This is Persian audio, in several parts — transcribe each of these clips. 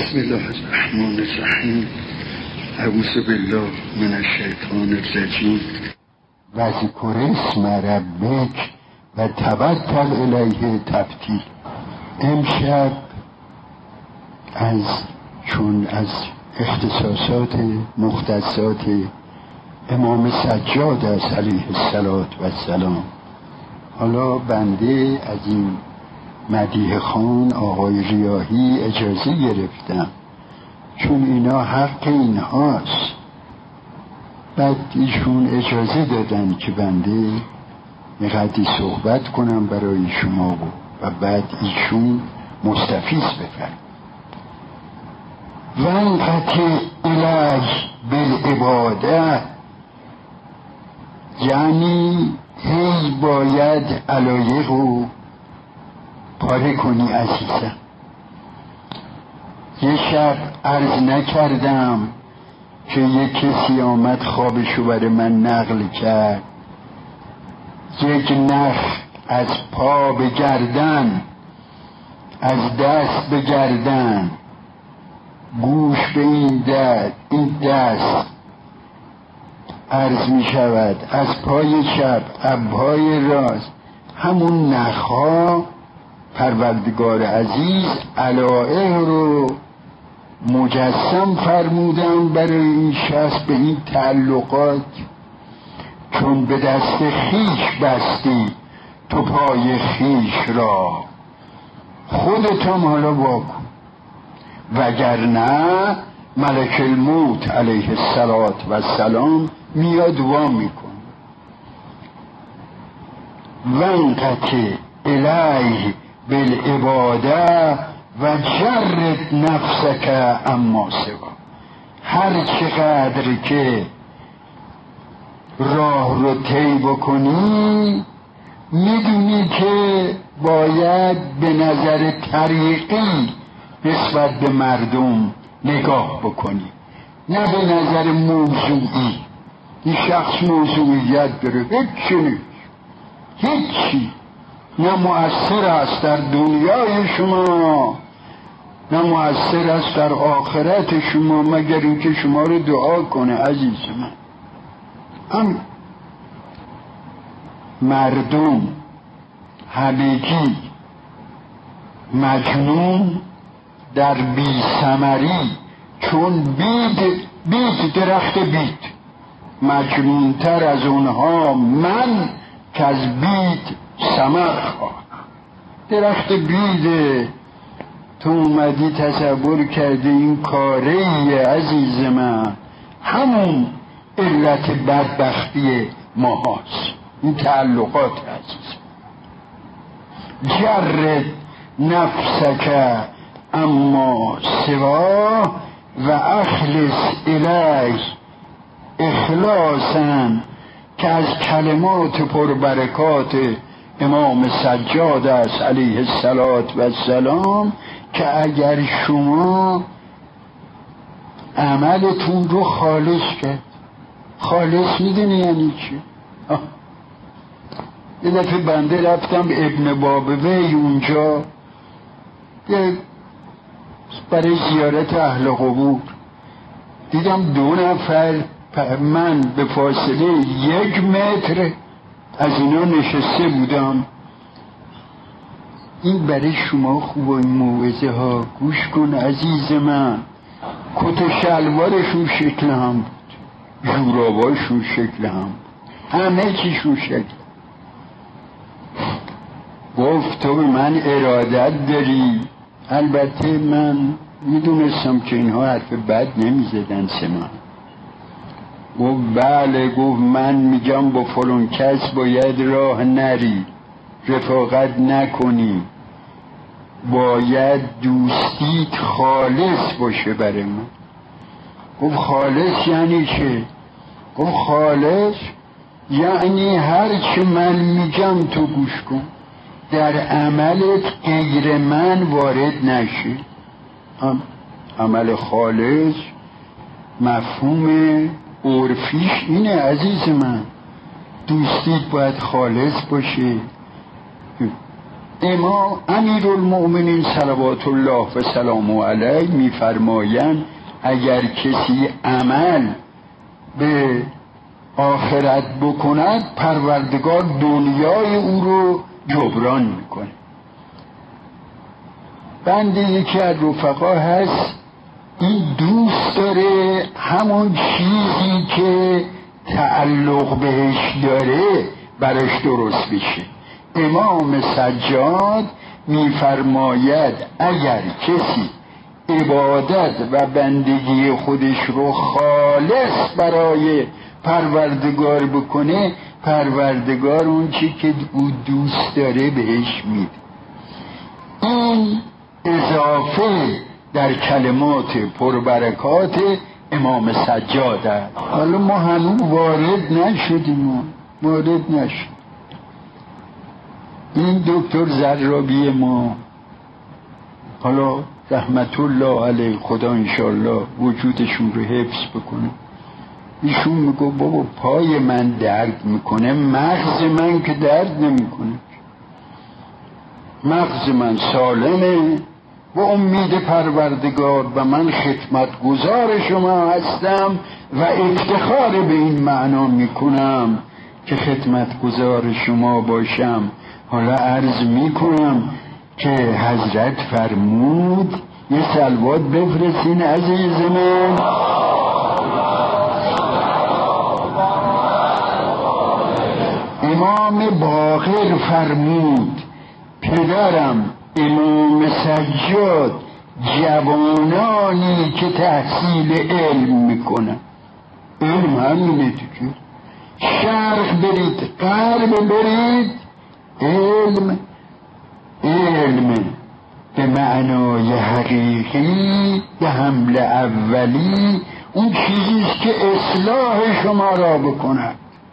بسم الله الرحمن الرحیم. اعوذ بالله من الشیطان الرجیم. واذکر اسم ربک و توکل الیه تبتیل. امشب چون از اختصاصات مختصات امام سجاد است علیه السلام، حالا بنده از این مدیح خان آقای ریاحی اجازه گرفتم، چون اینا حق اینهاست. بعد ایشون اجازه دادن که بنده مقدی صحبت کنم برای شما و بعد ایشون مستفیض بفرد. وانقطع الیه بالعباده، یعنی هی باید علایق رو پاره کنی عزیزم. یه شب عرض نکردم که یک کسی آمد خوابشو برای من نقل کرد، یک نخ از پا به گردن، از دست به گردن، گوش به این دست عرض می شود، از پای چپ پای راست. همون نخها پروردگار عزیز علائق رو مجسم فرمودن برای این شخص به این تعلقات. چون به دست خیش بستی تو پای خیش را، خودتم حالا واکن، وگرنه ملک الموت علیه السلام میاد وا میکن. وانقطع الیه بالعباده و جرد نفسک اما سوا. هر چقدر که راه رو طی بکنی میدونی که باید به نظر طریقی نسبت به مردم نگاه بکنی، نه به نظر موضوعی. این شخص موضوعیت داره، هیچی نه مؤثر است در دنیای شما، نه مؤثر است در آخرت شما، مگر اینکه شما رو دعا کنه. عزیز من، هم مردم همگی مجنون در بی ثمری، چون بید درخت بید مجنونتر از اونها من که از بید ثمر خواهم. درخت بیده، تو اومدی تصور کرده این کاره عزیز من، همون علت بدبختی ما هاست، این تعلقات عزیز. جرد نفسک اما سوا و اخلص الیه اخلاصا، که از کلمات پربرکات امام سجاد است علیه السلام، که اگر شما عملتون رو خالص کرد. خالص میدونی یعنی چی؟ یه دفعه بنده رفتم ابن بابوی اونجا برای زیارت اهل قبور، دیدم 2 نفر من به فاصله 1 متر از اینا نشسته بودم. این برای شما خوب، این موعظه ها گوش کن عزیز من. کت و شلوارشون شکل هم بود، جوراباشون شکل هم بود، همه چیشون شکل. گفت تو به من ارادت داری. البته من میدونستم که اینها حرف بد نمیزدن سمن. گفت بله. گفت من میگم با فلان کس باید راه نری، رفاقت نکنی، باید دوستیت خالص باشه برای من. گفت خالص یعنی چه؟ گفت خالص یعنی هر چه من میگم تو گوش کن، در عملت غیر من وارد نشه. عمل خالص مفهوم عرفیش اینه عزیز من، دوستیت باید خالص باشه. امام امیرالمؤمنین صلوات الله و سلامه علیه میفرمایند اگر کسی عمل به آخرت بکند پروردگار دنیای او رو جبران میکنه. بنده یکی از رفقا هست این دوست داره همون چیزی که تعلق بهش داره براش درست بشه. امام سجاد میفرماید اگر کسی عبادت و بندگی خودش رو خالص برای پروردگار بکنه پروردگار اون چی که او دوست داره بهش میده. این اضافه در کلمات پربرکات امام سجاد است. حالا ما هنوز وارد نشدیم. این دکتر زرابی ما حالا رحمت الله علیه، خدا انشالله وجودشون رو حفظ بکنه، ایشون میگو بابا پای من درد میکنه، مغز من که درد نمیکنه، مغز من سالمه و امید پروردگار و من خدمتگزار شما هستم و افتخار به این معنا میکنم که خدمتگزار شما باشم. حالا عرض میکنم که حضرت فرمود یه صلوات بفرستین عزیز من. امام باقر فرمود پدرم امام سجاد جوانانی که تحصیل علم میکنن، علم همینه دیگه، شرق برید غرب برید، علم به معنای حقیقی به حمل اولی اون چیزیست که اصلاح شما را بکند.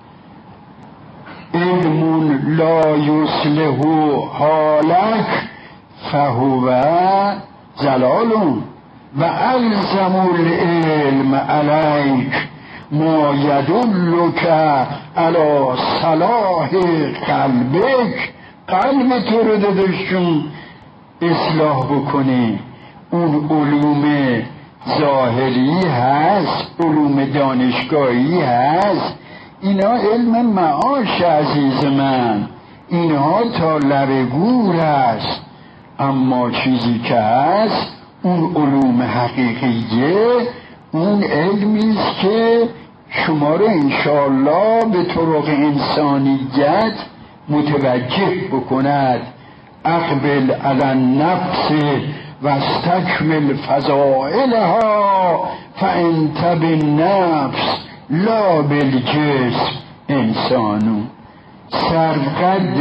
علم لا یصلح حالک فهو ضلال و الزم العلم علیک ما یدلک علی صلاح قلبک. قلب تو رو دادشون اصلاح بکنه. اون علوم ظاهری هست، علوم دانشگاهی هست، اینا علم معاش عزیز من، اینها تا لب گور است. اما چیزی که هست اون علوم حقیقیه، اون علمیست که شما رو انشاءالله به طرق انسانیت متوجه بکند. اقبل علی النفس و استکمل فضائلها فانت بالنفس لا بالجسم انسانو. سرقد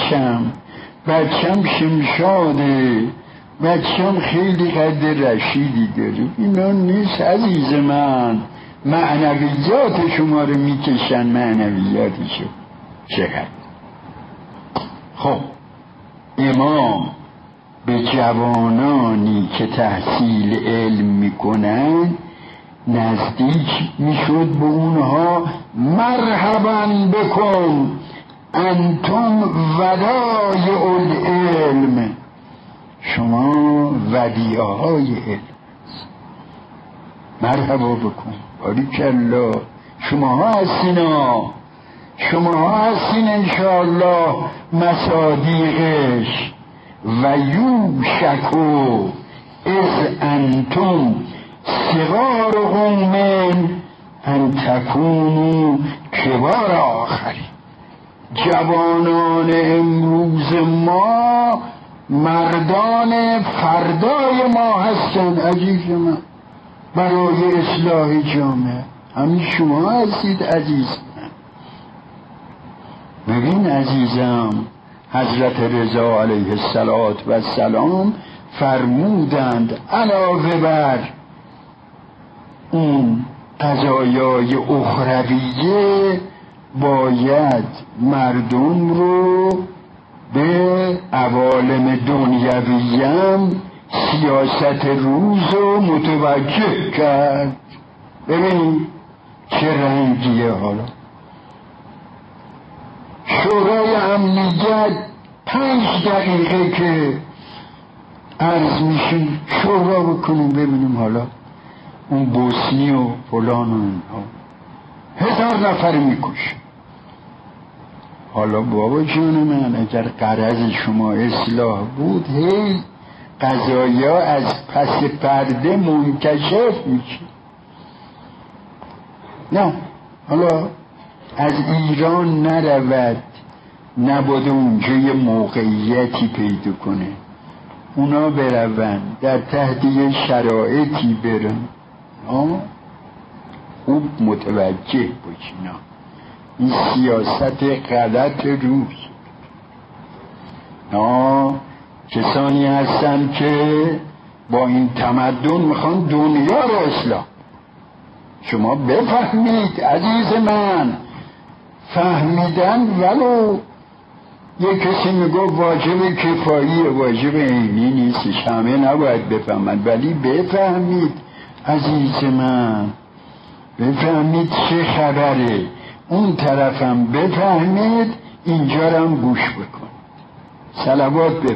بچم شمشاده، بچم خیلی قد رشیدی داره، اینا نیست عزیز من. معنویات شما رو میکشن، معنویاتشو چقدر. خب امام به جوانانی که تحصیل علم میکنن نزدیک میشد به اونها، مرحبا بکن انتم ودای العلم، شما ودیعهای علم، مرحبا بکن، باریکالله، شما هستین انشاءالله مصادیقش. و یوشکو از انتم صغار قوم ان تکونوا کبار آخرین. جوانان امروز ما مردان فردای ما هستند عزیز من، برای اصلاح جامعه. همین شما هستید عزیز من. ببین عزیزم، حضرت رضا علیه السلام فرمودند علاوه بر اون قضایای اخرویه باید مردم رو به عوالم دنیویم سیاست روز رو متوجه کرد. ببین چه رنگیه. حالا شورای امنیت 5 دقیقه که عرض میشیم شورا بکنیم ببینیم حالا اون بوسنی و فلان و اینها 1000 نفر میکشه. حالا بابا جون من اگر غرض شما اصلاح بود هی قضایا از پس پرده منکشف میشه. نه حالا از ایران نرود، نباده اونجا یه موقعیتی پیدا کنه، اونا برون در تحت یه شرایطی برن، خوب متوجه باشین این سیاست غلط روز. کسانی هستن که با این تمدن میخوان دنیا رو اصلاح. شما بفهمید عزیز من، فهمیدن ولو یک کسی میگو واجب کفایی واجب عینی نیستش، همه نباید بفهمند، ولی بفهمید عزیز من، بفهمید چه خبره، اون طرفم بفهمید، اینجا رو هم گوش بکن. صلوات بفرست.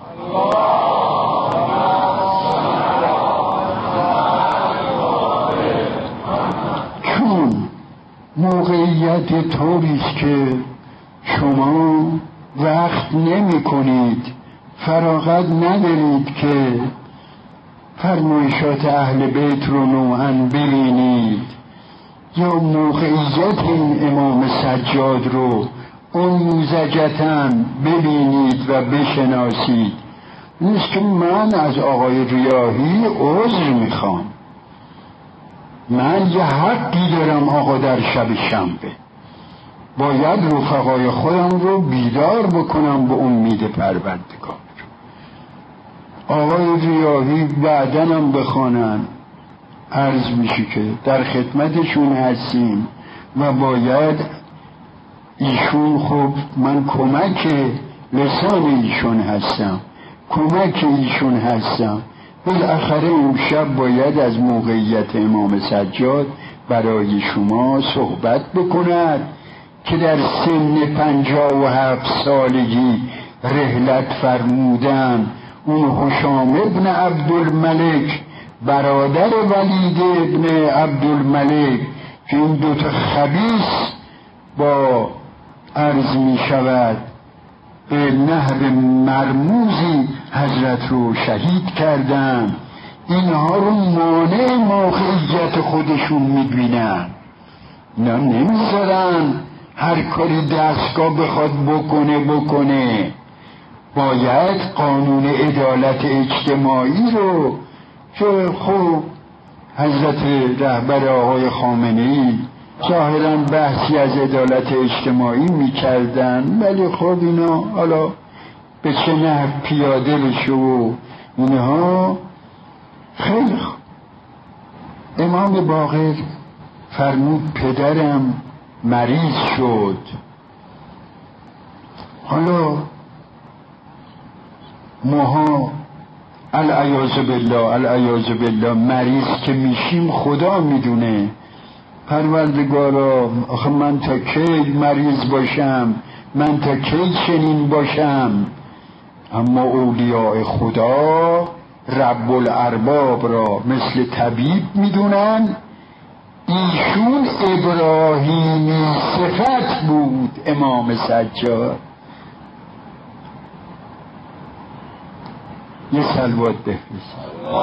چون موقعیت طوریست که شما وقت نمی کنید، فراغت ندارید که فرمایشات اهل بیت رو نوعاً ببینید، یا موقعیت این امام سجاد رو اون موزجتاً ببینید و بشناسید. نیست که من از آقای ریاحی عذر میخوام، من یه حقی دارم آقا در شب شنبه، باید رفقای خودم رو بیدار بکنم به امید پروردگار. آقای ریاحی بعدن هم بخوانن، عرض میشه که در خدمتشون هستیم و باید ایشون، خب من کمک لسان ایشون هستم، کمک ایشون هستم، بالاخره امشب باید از موقعیت امام سجاد برای شما صحبت بکند که در سن 57 سالگی رحلت فرمودن. اون هشام ابن عبدالملک برادر ولید ابن عبدالملک که این دوتا خبیث با عرض می شود به نحو مرموزی حضرت رو شهید کردن، اینها رو مانع موقعیت خودشون می بینن، اینا نمیذارن هر کاری دستگاه بخواد بکنه. باید قانون عدالت اجتماعی رو که خب حضرت رهبر آقای خامنه‌ای ظاهراً بحثی از عدالت اجتماعی میکردن، ولی خب اینا حالا به چه نحو پیاده بشه و اینها. خیلی خوب. امام باقر فرمود پدرم مریض شد. حالا ماها العیاذ بالله مریض که میشیم خدا میدونه. پروردگارا آخه من تا کی مریض باشم، من تا کی چنین باشم؟ اما اولیاء خدا رب الارباب را مثل طبیب میدونن. ایشون ابراهیمی صفت بود امام سجاد. یه صلوات بفرست.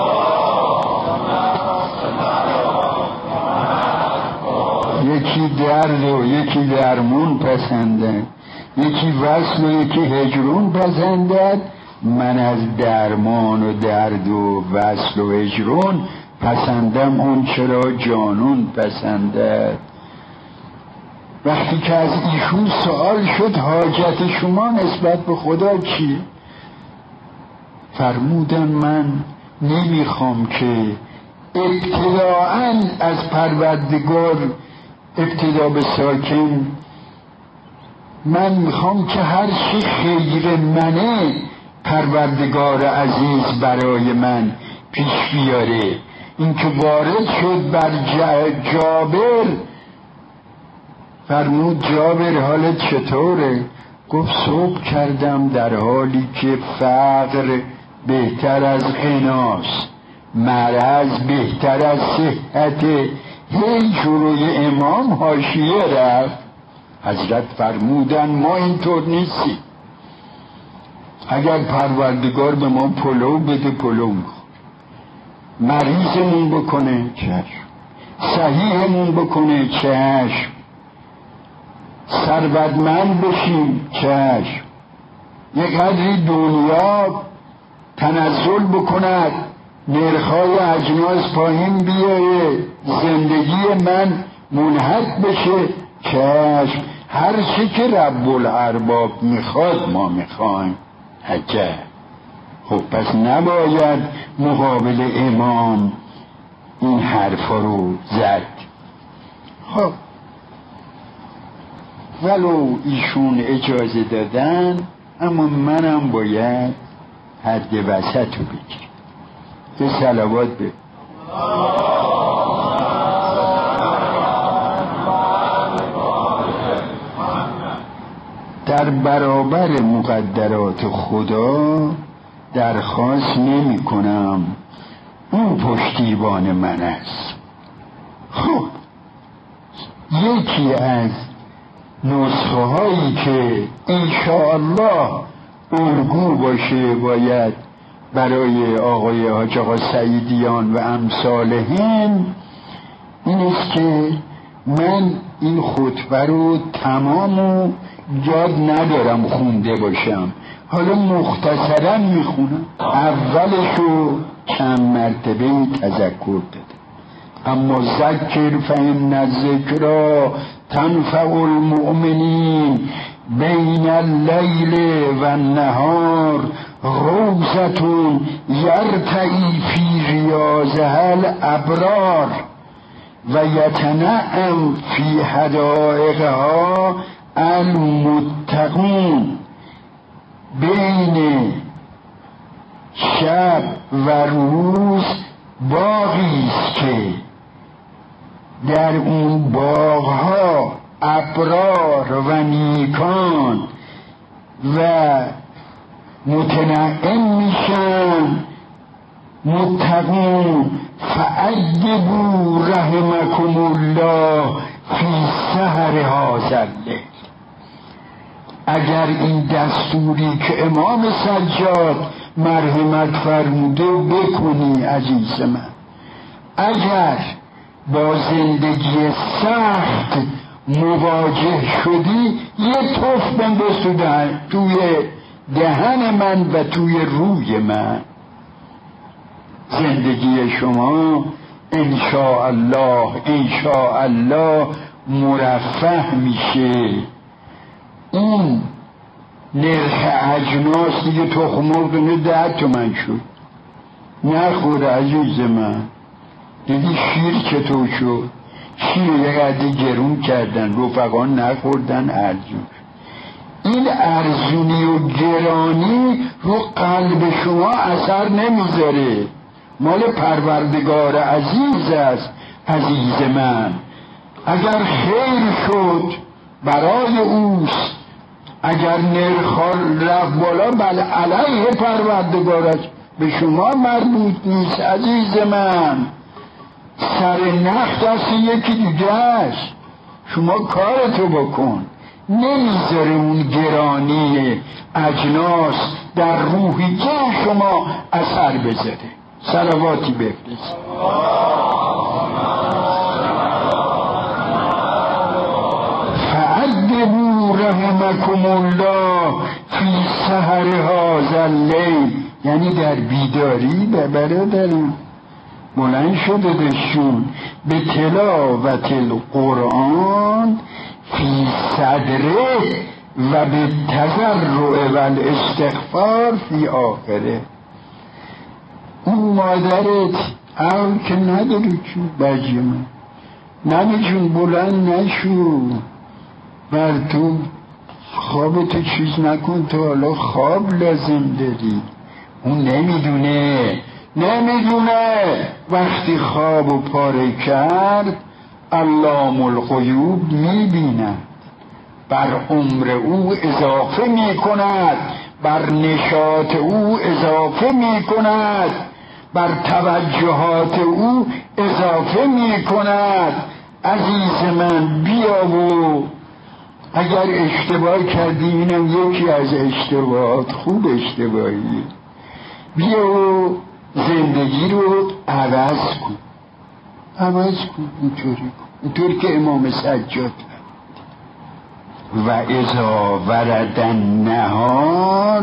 یکی درد و یکی درمون پسندن، یکی وصل و یکی هجرون پسندد. من از درمان و درد و وصل و هجرون پسندم اون چرا جانون پسندد. وقتی که از ایشون سوال شد حاجت شما نسبت به خدا چیه؟ فرمودن من نمیخوام که ابتداعاً از پروردگار ابتدا به ساکن، من میخوام که هر چی خیر منه پروردگار عزیز برای من پیش بیاره. این که وارد شد بر جابر، فرمود جابر حالت چطوره؟ گفت صبح کردم در حالی که فقر بهتر از غناست، مرض بهتر از صحت. هی جلوی امام حاشیه رفت. حضرت فرمودن ما اینطور نیستیم. اگر پروردگار به ما پلو بده پلو میخور، مریضمون بکنه چشم، صحیحمون بکنه چشم، ثروتمند بشیم چشم، یک قدری دنیا تنزل بکند، نرخ‌های اجناس پایین بیاره، زندگی من منحط بشه چشم. هر چی که رب الارباب میخواد ما میخوایم. عجب. خب پس نباید مقابل امام این حرفا رو زد. خب ولو ایشون اجازه دادن، اما منم باید حد وسط رو بگیرم. به صلوات به در برابر مقدرات خدا درخواست نمی کنم، اون پشتیبان من است. خب یکی از نسخه هایی که انشاءالله الگو باشه باید برای آقای حاج آقا سعیدیان و امثالهم این است که من این خطبه رو تمام یاد ندارم خونده باشم، حالا مختصرا میخونم. اولشو چند مرتبه تذکر دادم، اما ذکر فإن الذکری تنفع المؤمنین بین اللیل و النهار روزتون یرتعی فی ریاضها الابرار و یتنعم فی حدائقها المتقون. بین شب و روز باغیست که در اون باغها ابرار و نیکان و متنعم میشن متقون. فعجبوا رحمکم الله فی سحر هذا اللیل. اگر این دستوری که امام سجاد مرحمت فرموده بکنی عزیز من، اگر با زندگی سخت مواجه شدی یه توف بنداز توی دهن من و توی روی من، زندگی شما انشاءالله مرفه میشه. این نرخ اجناس دیگه تخم مرغ 10 تومن شد، نخور عزیز من. دیدی شیر چطور شد؟ شیر یه قدری گرون کردن، رفقا نخوردن، ارزون. این ارزونی و گرانی رو قلب شما اثر نمیذاره، مال پروردگار عزیز است عزیز من. اگر خیر شد برای اوست، اگر نرخ رفت بالا بل علیه پروردگارش، به شما مربوط نیست عزیز من. سر نخ دست یکی دیگه است، شما کارتو بکن. نمیذاره اون گرانی اجناس در روحیه شما اثر بذاره. صلواتی بفرست. فعجبوا رحمکم الله فی سحر هذا اللیل، یعنی در بیداری به برادرم بلند شده دشون به تلاوت القرآن فی صدره و به تضرع و الاستغفار فی آخره. اون مادرت اول که نداری چون بجی من نمیشون بلند نشو، بر تو خوابتو چیز نکن، تو حالا خواب لازم داری. اون نمیدونه وقتی خواب و پاره کرد علام الغیوب میبیند. بر عمر او اضافه می کند، بر نشاط او اضافه می کند، بر توجهات او اضافه می کند. عزیز من بیا و اگر اشتباه کردی، اینم یکی از اشتباهات، خوب اشتباهی، بیا و زندگی رو عوض کن، عوض کن، اینطوری که امام سجاد و اذا ورد النهار،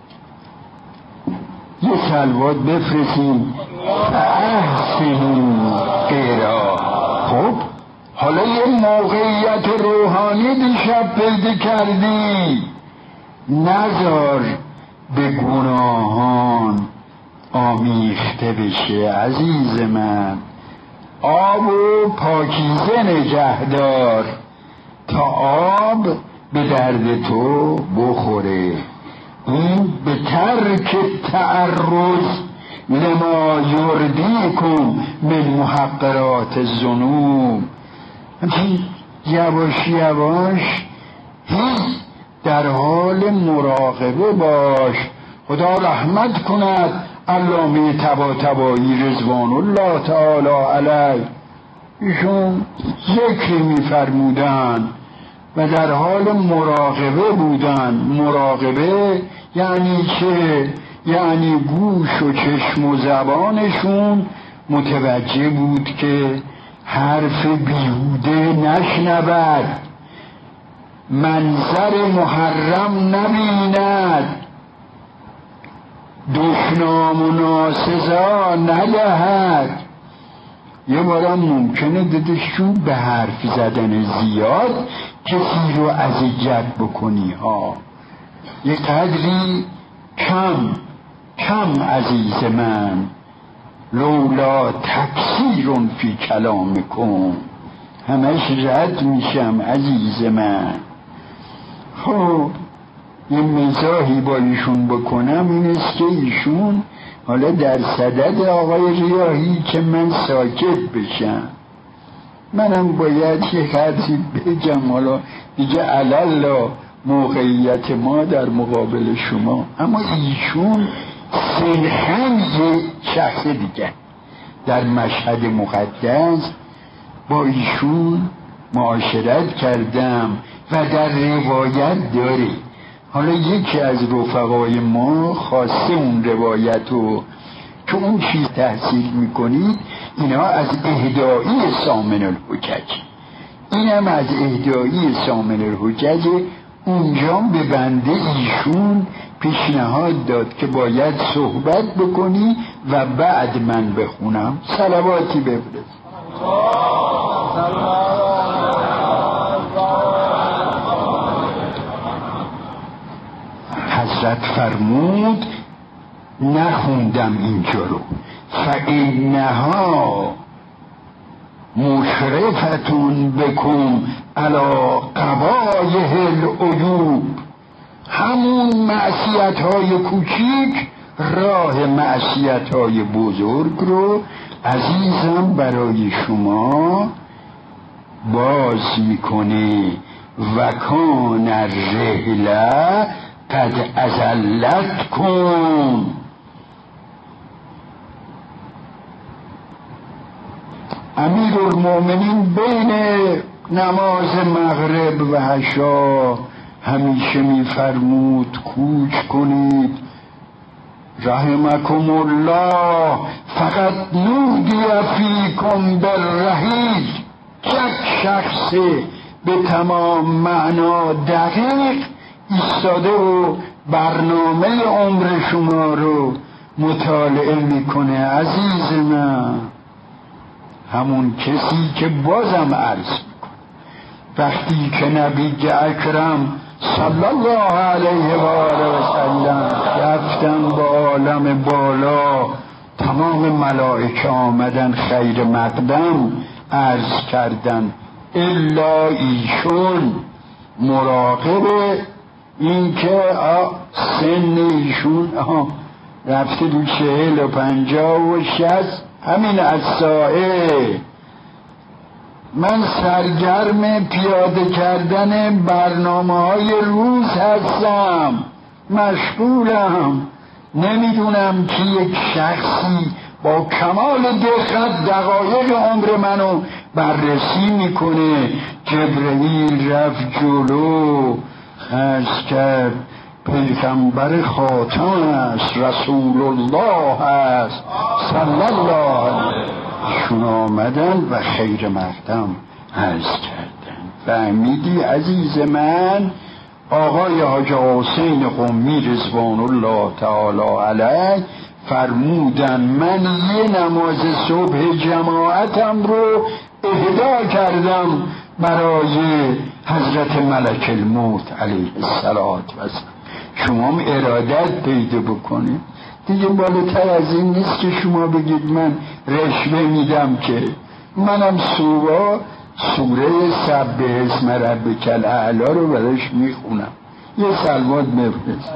یه سلوات بفرستیم احسنوا قرا. خب حالا یه موقعیت روحانی دیشب پیدا کردی، نذار به گناهان آمیخته بشه. عزیز من آب و پاکیزه نگهدار تا آب به درد تو بخوره. این به ترک تعرض لما یردیکم من محقرات الذنوب. همچین یواش یواش در حال مراقبه باش. خدا رحمت کند علامه طباطبایی رضوان الله تعالی علیه، ایشون ذکر می‌فرمودند و در حال مراقبه بودند. مراقبه یعنی چه؟ یعنی گوش و چشم و زبانشون متوجه بود که حرف بیهوده نشنود، منظر محرم نبیند، دشنام و ناسزا ندهد. یه بارم ممکنه ددشون به حرف زدن زیاد کسی رو اذیت بکنی ها، یه قدری کم عزیز من، لولا تکثیرون فی کلامکم، همش رد میشم عزیز من. خب یه مزاحی با ایشون بکنم این است که ایشون حالا در صدد آقای ریاحی که من ساکت بشم، منم باید یه قدری بگم، حالا دیگه علالا موقعیت ما در مقابل شما. اما ایشون سنخن یه شخص دیگه در مشهد مقدس، با ایشون معاشرت کردم و در روایت داره. حالا یکی از رفقای ما خواسته اون روایتو که اون چیز تحصیل میکنید اینا از اهدایی سامن الحجج، اینم از اهدایی سامن الحجج. اونجا به بنده ایشون پیشنهاد داد که باید صحبت بکنی و بعد من بخونم. صلواتی بفرست. حضرت فرمود نخوندم اینجا رو، فإنها مشرفتون بکن علی قبایح العیوب. همون معصیت‌های کوچیک راه معصیت‌های بزرگ رو عزیزم برای شما باز میکنه. و کان الرحله قد ازلت کن. امیرالمومنین بین نماز مغرب و عشا همیشه میفرمود کوچ کنید رحمکم الله، فقط نودی فیکم بالرحیل. یک شخص به تمام معنا دقیق ایستاده و برنامه عمر شما رو مطالعه میکنه. عزیز من همون کسی که بازم عرض میکنه وقتی که نبی اکرم صلی الله علیه و آله و سلم رفتن به عالم بالا، تمام ملائکه آمدن خیر مقدم عرض کردن الا ایشون مراقب این که سن ایشون رفته دو 40 و 50 و 60، همین از سائه من سرگرم پیاده کردن برنامه‌های روز هستم، مشغولم. نمیدونم که یک شخصی با کمال دقت دقایق عمر منو بررسی میکنه. جبرئیل رفت جلو، عرض کرد پیغمبر خاتم است، رسول الله است صلی الله علیه. شون آمدن و خیر مقدم عرض کردن. فهمیدی عزیز من؟ آقای حاج حسین قمی رضوان الله تعالی علیه فرمودن من یه نماز صبح جماعتم رو اهدا کردم برای حضرت ملک الموت علیه السلام. شما هم ارادت پیدا بکنید دیگه. بالاتر از این نیست که شما بگید من رشوه میدم، که منم سوره سبح اسم ربک الاعلی رو برش میخونم. یه سلوات بفرست.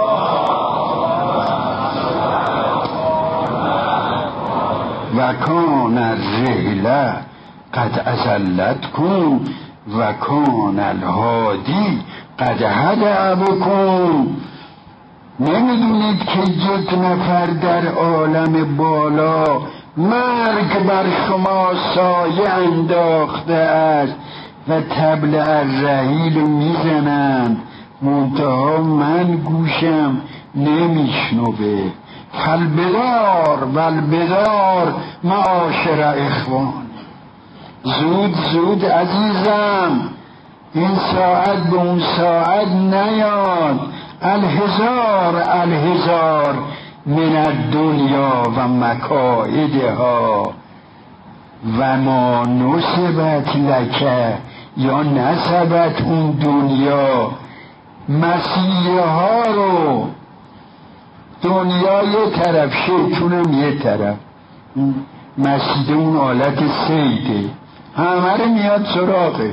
و کان الرحله قد ازلتکم و کان الهادی قد هدی بکم. نمیدونید که یک نفر در عالم بالا مرگ بر شما سایه انداخته است و طبل الرحیل میزنند، منتها من گوشم نمیشنوه. فالبدار معاشر اخوان. زود عزیزم، این ساعت به اون ساعت نیاد. الهزار من الدنیا و مکائدها و ما نصبت لکه، یا نصبت اون دنیا مسیحه ها رو. دنیا یه طرف، شیطونم یه طرف. مسیحه اون آلت سیده، همه رو میاد سراغش.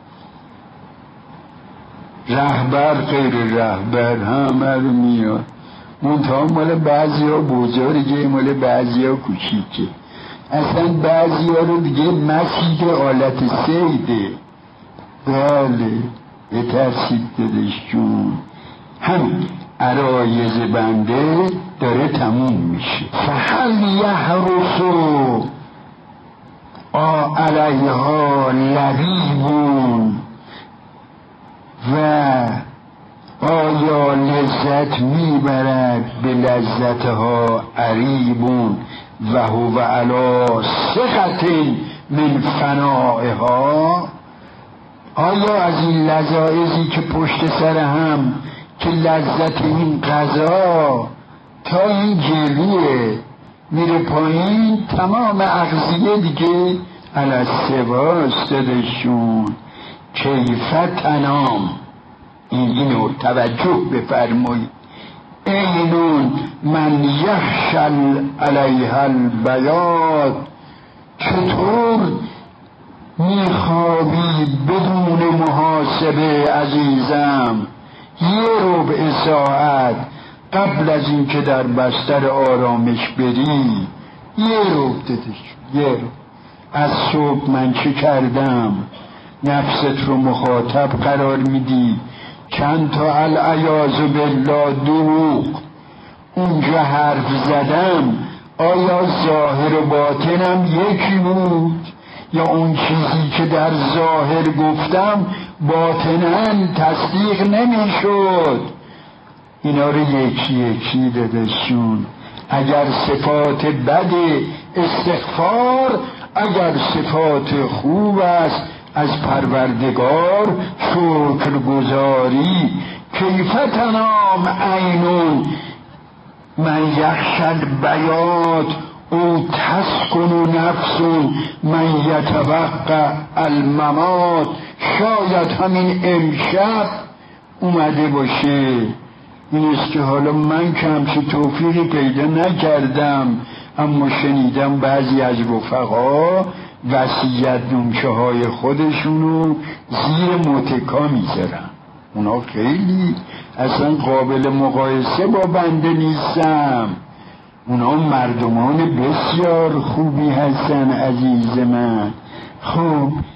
رهبر غیر رهبر همه رو میاد. منتها مال بعضی ها بزرگه، مال بعضی ها کوچیکه. اصلا بعضی ها رو دیگه مسیح آلت سیده. بله بترسید دلشون. همین عرایز بنده داره تموم میشه. فهل یحرسو علیها لبیبون، و آیا لذت میبرد به لذتها عریبون و هو علی ثقة من فنائها. آیا از این لذایذی که پشت سر هم که لذت این غذا تا این جلوه میره پایین، تمام اغذیه دیگه علی السواست دادشون. کیف تنام، اینو توجه بفرمایید. اینون من یخشل علیها البیاض. چطور میخوابی بدون محاسبه عزیزم؟ یه ربع ساعت قبل از این که در بستر آرامش بری، یه ربع یه ربع. از صبح من چه کردم؟ نفست رو مخاطب قرار میدی. چند تا العیاذ بالله دروغ اونجا حرف زدم، آیا ظاهر و باطنم یکی بود؟ یا اون چیزی که در ظاهر گفتم باطناً تصدیق نمیشد؟ اینا رو یکی دادشون. اگر صفات بد استغفار، اگر صفات خوب است از پروردگار شکرگزاری. کیف تنام عینون من یخشل بیاض او تسکن نفس من یتوقع الممات. شاید همین امشب اومده باشه. این است که حالا من که همچه توفیقی پیدا نکردم، اما شنیدم بعضی از رفقا وصیت نامه های خودشونو زیر متکا میذارن. اونا خیلی اصلا قابل مقایسه با بنده نیستم. اونا مردمان بسیار خوبی هستن عزیز من. خب